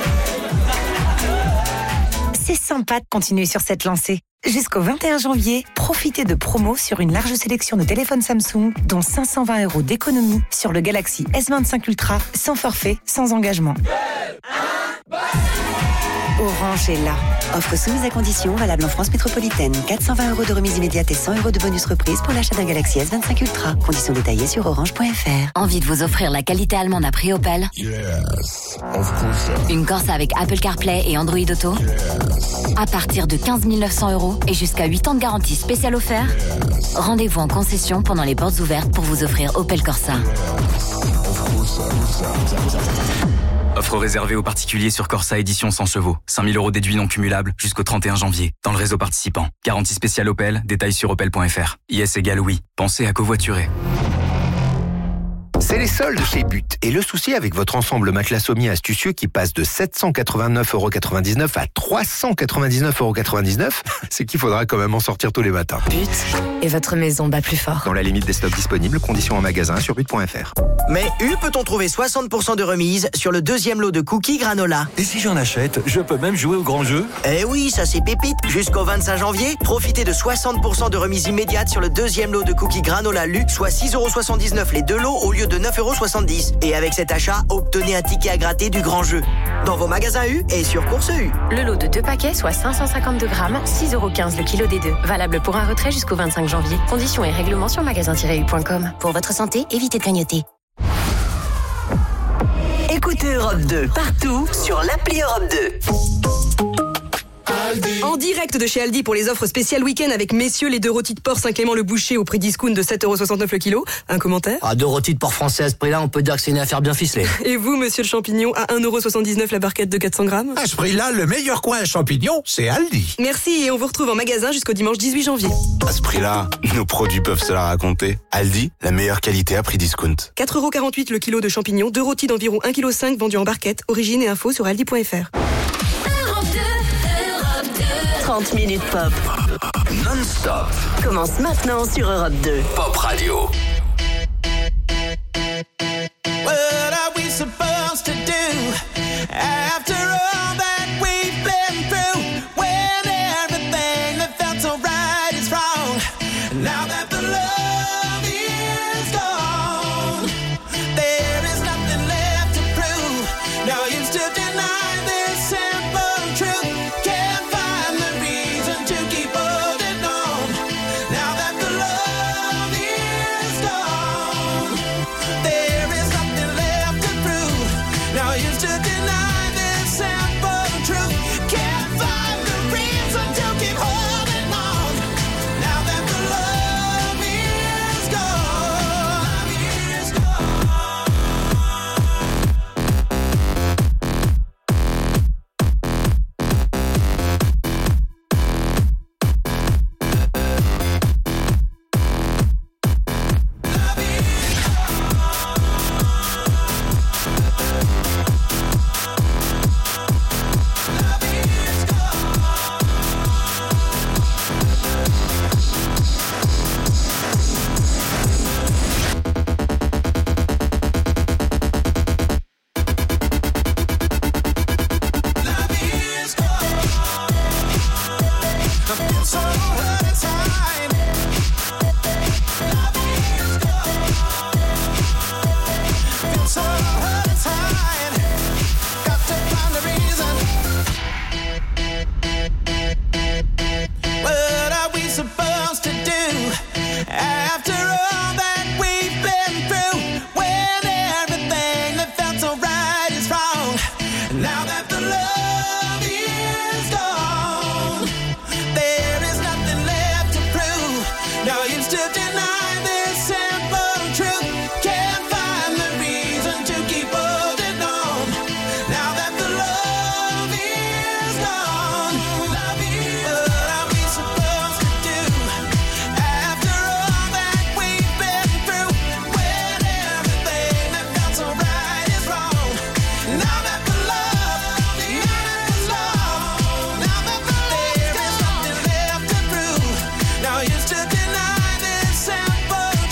C'est sympa de continuer sur cette lancée. Jusqu'au vingt et un janvier, profitez de promos sur une large sélection de téléphones Samsung, dont cinq cent vingt euros d'économie sur le Galaxy S vingt-cinq Ultra, sans forfait, sans engagement.
Orange est là. Offre soumise à conditions, valable en France métropolitaine. quatre cent vingt euros de remise immédiate et cent euros de bonus reprise pour l'achat d'un Galaxy S vingt-cinq Ultra. Conditions détaillées sur orange point f r.
Envie de vous offrir la qualité allemande à prix Opel ?
Yes, of course.
Une Corsa avec Apple CarPlay et Android Auto ?
Yes.
À partir de quinze mille neuf cents euros et jusqu'à huit ans de garantie spéciale offerte ? Yes. Rendez-vous en concession pendant les portes ouvertes pour vous offrir Opel Corsa.
Yes. Of course.
Offre réservée aux particuliers sur Corsa Édition cent chevaux. cinq mille euros déduits non cumulables jusqu'au trente et un janvier. Dans le réseau participant. Garantie spéciale Opel. Détails sur opel point f r. I S égale oui. Pensez à covoiturer.
C'est les soldes chez But. Et le souci avec votre ensemble matelas sommier astucieux qui passe de sept cent quatre-vingt-neuf euros quatre-vingt-dix-neuf à trois cent quatre-vingt-dix-neuf euros quatre-vingt-dix-neuf, c'est qu'il faudra quand même en sortir tous les matins.
But. Et votre maison bat plus fort.
Dans la limite des stocks disponibles, conditions en magasin sur but point f r.
Mais U peut-on trouver soixante pour cent de remise sur le deuxième lot de cookies granola.
Et si j'en achète, je peux même jouer au grand jeu?
Eh oui, ça c'est pépite. Jusqu'au vingt-cinq janvier, profitez de soixante pour cent de remise immédiate sur le deuxième lot de cookies granola Lu, soit six euros soixante-dix-neuf les deux lots au lieu de neuf euros soixante-dix. Et avec cet achat, obtenez un ticket à gratter du grand jeu. Dans vos magasins U et sur Course U.
Le lot de deux paquets, soit cinq cent cinquante-deux grammes, six euros quinze le kilo des deux. Valable pour un retrait jusqu'au vingt-cinq janvier. Conditions et règlements sur magasin tiret u point com.
Pour votre santé, évitez de grignoter.
Écoutez Europe deux partout sur l'appli Europe deux.
En direct de chez Aldi pour les offres spéciales week-end avec messieurs les deux rôtis de porc Saint-Clément-le-Boucher au prix discount de sept euros soixante-neuf le kilo. Un commentaire?
Ah, deux rôtis de porc français à ce prix-là, on peut dire que c'est une affaire bien ficelée.
Et vous, monsieur le champignon, à un euro soixante-dix-neuf la barquette de quatre cents grammes?
À ce prix-là, le meilleur coin à champignons, c'est Aldi.
Merci et on vous retrouve en magasin jusqu'au dimanche dix-huit janvier.
À ce prix-là, nos produits peuvent se la raconter. Aldi, la meilleure qualité à prix discount.
quatre euros quarante-huit le kilo de champignons, deux rôtis d'environ un virgule cinq kilos vendus en barquette. Origine et info sur aldi point f r.
trente minutes pop.
Non-stop.
Commence maintenant sur Europe deux.
Pop Radio.
What are we supposed to do after all that we've been through? When everything that felt so right is wrong. Now that the love is gone, there is nothing left to prove. Now you still deny this simple truth. Can't find the reason to keep holding on. Now that the love is gone, there is nothing left to prove. Now you still deny this simple truth. Can't find the reason to keep holding on. Now that the love is gone, is so hurt inside. Feel so hurt inside. Got to find a reason. What are we supposed to do after all that we've been through? When everything that felt so right is wrong. Now that the love is gone, there is nothing left to prove. Now you still deny this simple truth. Can't find the reason to keep holding on. Now that the love is gone, love is what are we supposed to do after all that we've been through? When everything that felt so right is wrong. Now that the love, now that the love, now that the there is nothing left to prove. Now you still deny this simple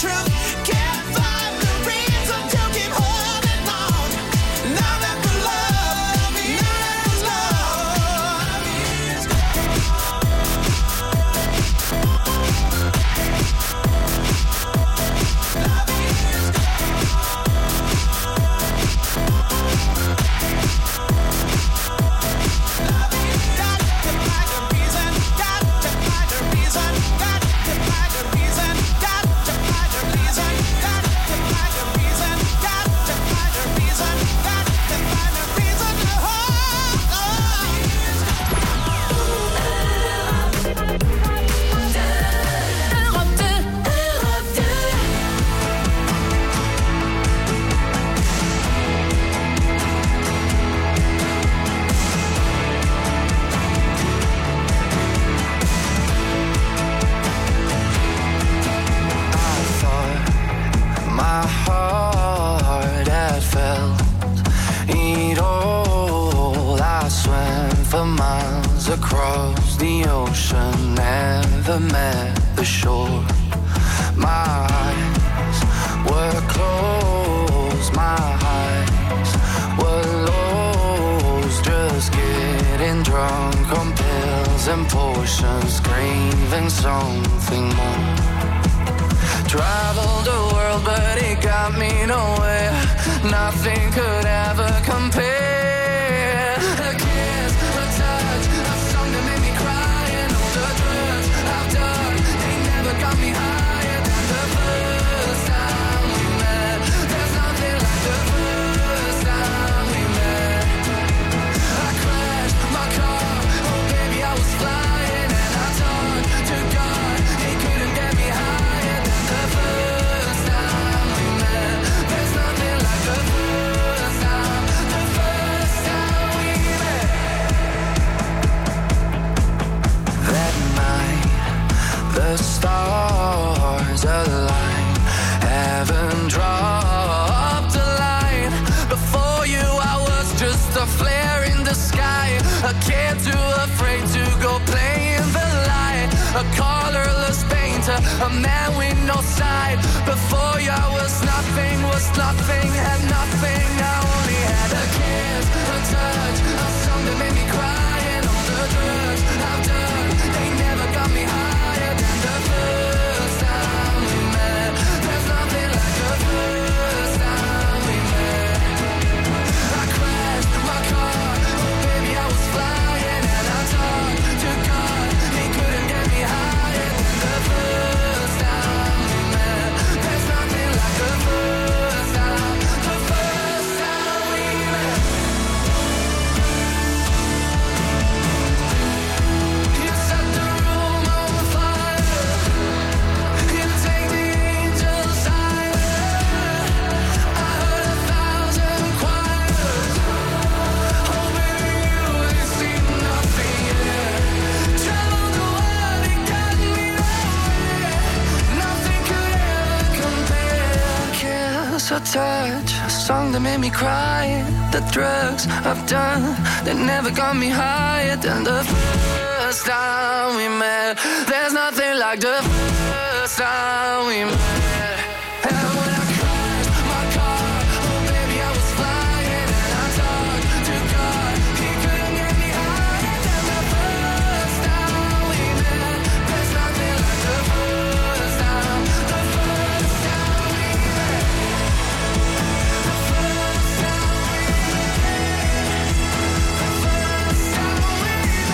across the ocean, never met the shore. My eyes were closed, my eyes were lost, just getting drunk on pills and potions, craving something more. Traveled the world but it got me nowhere, nothing could ever compare. A kiss, a touch, a song that made me cry, and all the drugs I've done, they never got me higher than the first time we met. There's nothing like the first time we met. I crashed my car, oh baby I was flying, and I talked to God, he couldn't get me higher than the first time we met. There's nothing like the first time, the first time we met. That night, the stars aligned, heaven dropped a line. Before you I was just a flare in the sky, a kid too afraid to go play in the light, a colorless painter, a man with no side. Before you I was nothing, was nothing, had nothing. I only had a kiss, a touch, a song that made me cry, and all the drugs I've done, they never got me higher than the first time we met. There's nothing like the first time we met. I crashed my car, oh baby I was flying, and I talked to God, he couldn't get me higher than the first time we met. There's nothing like the first time, the first time we met. You set the room on fire, you take the angels higher. I heard a thousand choirs, oh baby you ain't seen nothing yet. Traveled the world, it got me nowhere, nothing could ever compare. Kiss or touch, a song that made me cry, the drugs I've done, they never got me higher than the first time we met. There's nothing like the first time we met. And when I crashed my car, oh baby I was flying, and I talked to God, he couldn't get me higher than the first time we met. There's nothing like the first time, the first time we met. The first time we met. The first time we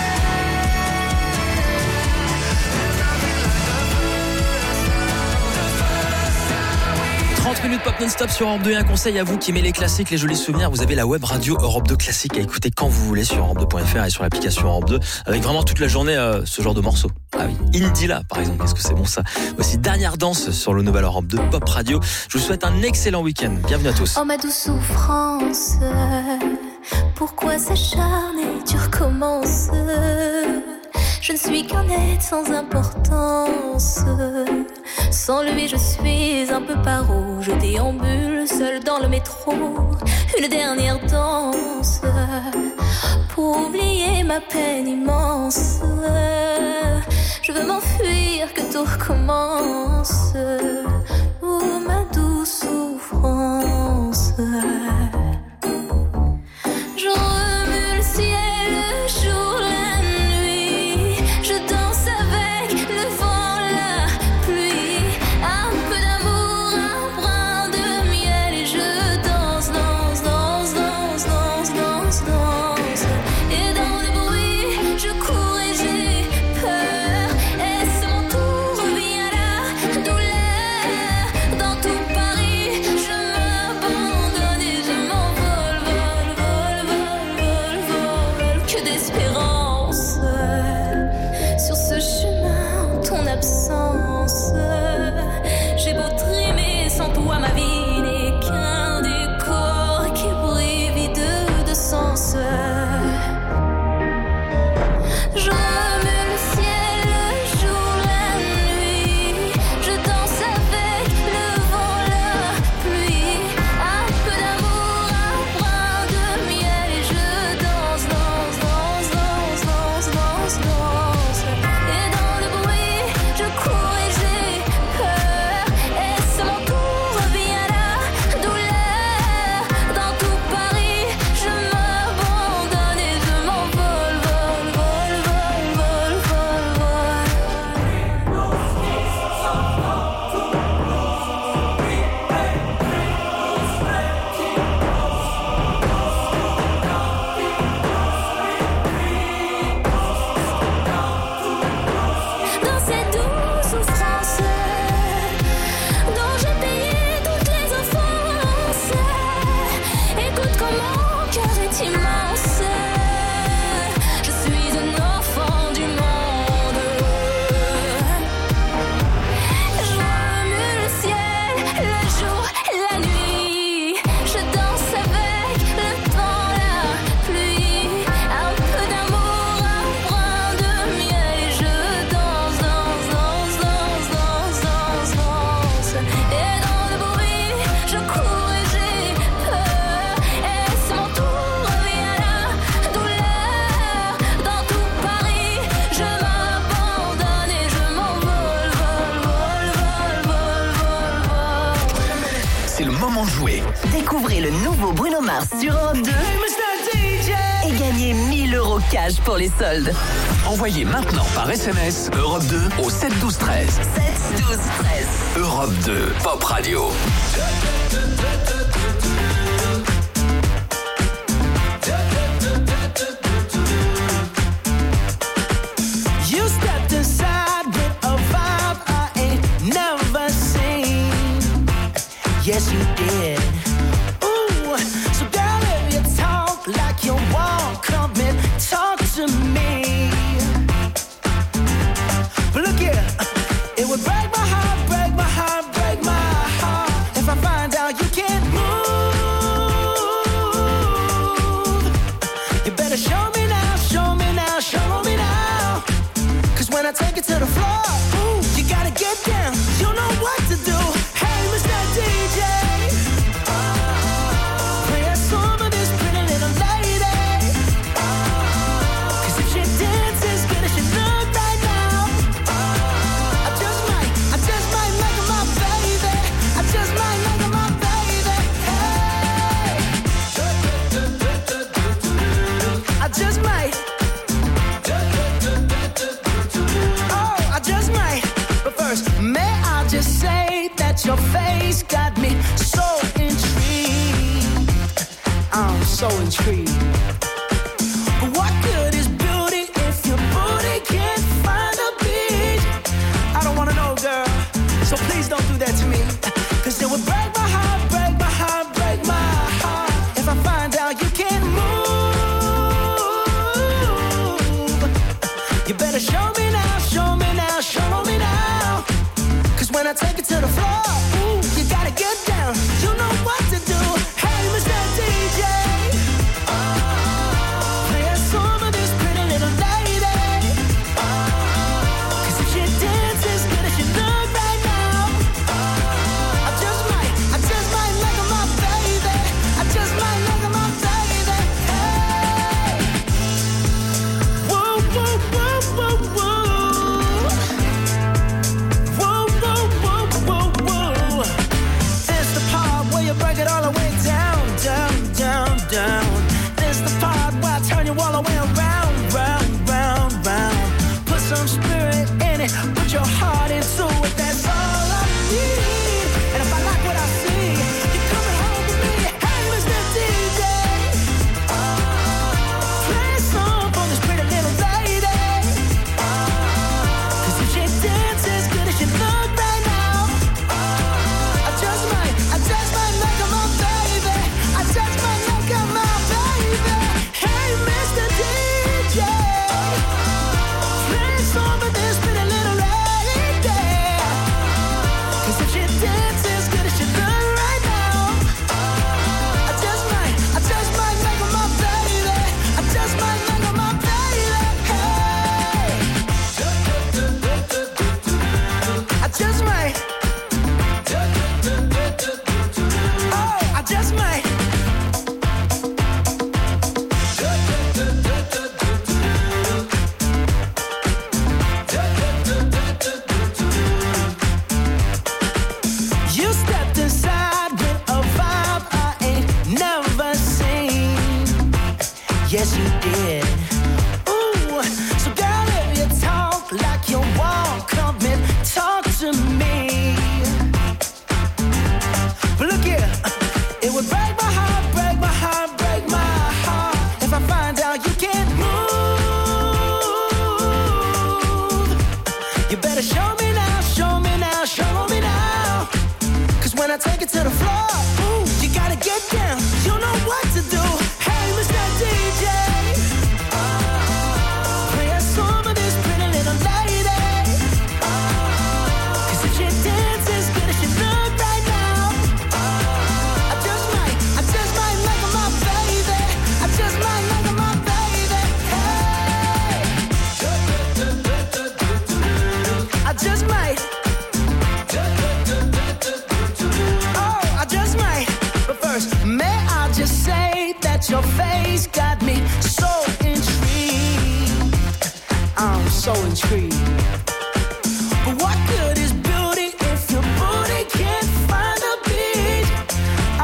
met. There's nothing like the first time, the first time we met.
trente minutes pop non-stop sur Europe deux, et un conseil à vous qui aimez les classiques, les jolis souvenirs. Vous avez la web radio Europe deux classique à écouter quand vous voulez sur europe deux point f r et sur l'application Europe deux, avec vraiment toute la journée euh, ce genre de morceaux. Ah oui, Indila par exemple, qu'est-ce que c'est bon ça. Voici Dernière danse sur le nouvel Europe deux Pop Radio. Je vous souhaite un excellent week-end. Bienvenue à tous.
Oh ma douce souffrance, pourquoi s'acharner, tu recommences. Je ne suis qu'un être sans importance. Sans lui je suis un peu paro. Je déambule seul dans le métro. Une dernière danse pour oublier ma peine immense. Je veux m'enfuir, que tout recommence. Oh ma douce souffrance. Je remue le ciel, le jour, la nuit. Je danse avec le vent, la pluie. Un peu d'amour, un brin de miel. Et je danse, danse, danse, danse, danse, danse, danse. Et dans le bruit, je cours et j'ai peur. Et c'est mon tour, reviens là,
comment jouer.
Découvrez le nouveau Bruno Mars sur Europe deux et gagnez mille euros cash pour les soldes.
Envoyez maintenant par S M S Europe deux au sept douze treize.
sept douze treize.
Europe deux, Pop Radio.
You stepped inside with a vibe I ain't never seen. Yes, you did. Ooh, so girl, if you talk like you walk, come and talk to me. But look here, it would break my heart, break my heart, break my heart if I find out you can't move. You better show me now, show me now, show me now. Cause when I take it to the floor, ooh, you gotta get down. You know what to do. Hey, Mister D J, play a song of this pretty little lady. Cause if she dances good as she look right now, I just might, I just might make her my baby. I just might make her my baby. Hey, I just might. Oh, I just might. But first, may I just say that your face got me so intrigued. I'm so intrigued. But what good is beauty if your booty can't find a beat? I don't wanna know, girl. So please don't do that to me. Cause it would break my heart, break my heart, break my heart if I find out you can't move. You better show me now, show me now, show me now. Cause when I take it to the floor, ooh, you gotta get down. You know what to do. Hey, Mister D J, play a song of this pretty little lady. Cause if she dances good as she look right now, I just might, I just might make her my baby. I just might make her my baby. Hey, whoa, whoa, whoa, whoa, whoa. Whoa, whoa, whoa, whoa, whoa. This the part where you break it all the way down, down, down, down. This the part where I turn you all the way around, round, round, round. Put some spirit in it, put your heart into it. That's all I need. And if I like what I see, you're coming home with me. Hey, Mister D J, play a song for this pretty little lady. Cause if she dances good as she look right now, I just might, I just might make her my baby. I just might make her my baby. Hey, Mister D J, play a song for this pretty little lady. Cause if she dances good as she look right now, I just might, I just might make her my baby. I just might make her my baby. Hey, I just might. Oh, I just might. You stepped inside with a vibe I ain't never seen. Yes, you did. Ooh, so girl, if you talk like you walk, come and talk to me. But look here, it would break my heart, break my heart, break my heart if I find out you can't move. You better show me now, show me now, show me now. Cause when I take it to the floor, ooh, you gotta get down. You know what to do. Hey, Mister D J, play a song of this pretty little lady. Cause if she dances good as she look right now, I just might, I just might make her my baby. I just might make her my baby. Hey, I just might. Oh, I just might. But first, may I just say that your face got me so intrigued. I'm so intrigued. But what good is beauty if your booty can't find a beat? I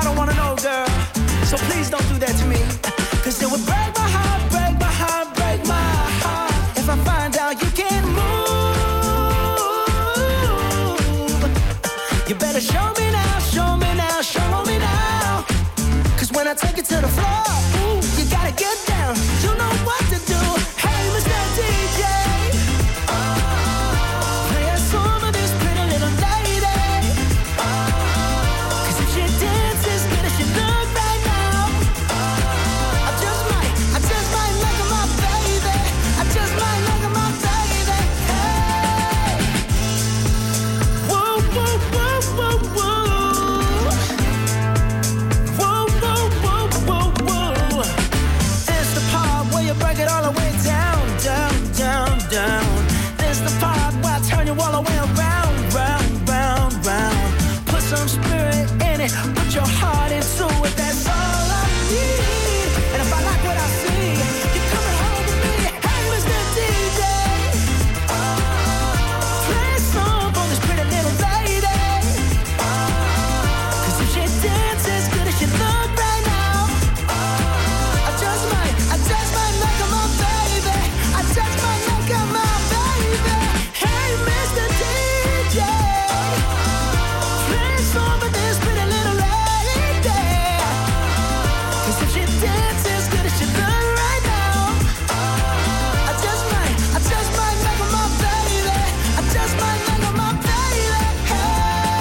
You better show me now, show me now, show me now. Cause when I take it to the floor, ooh, you gotta get down.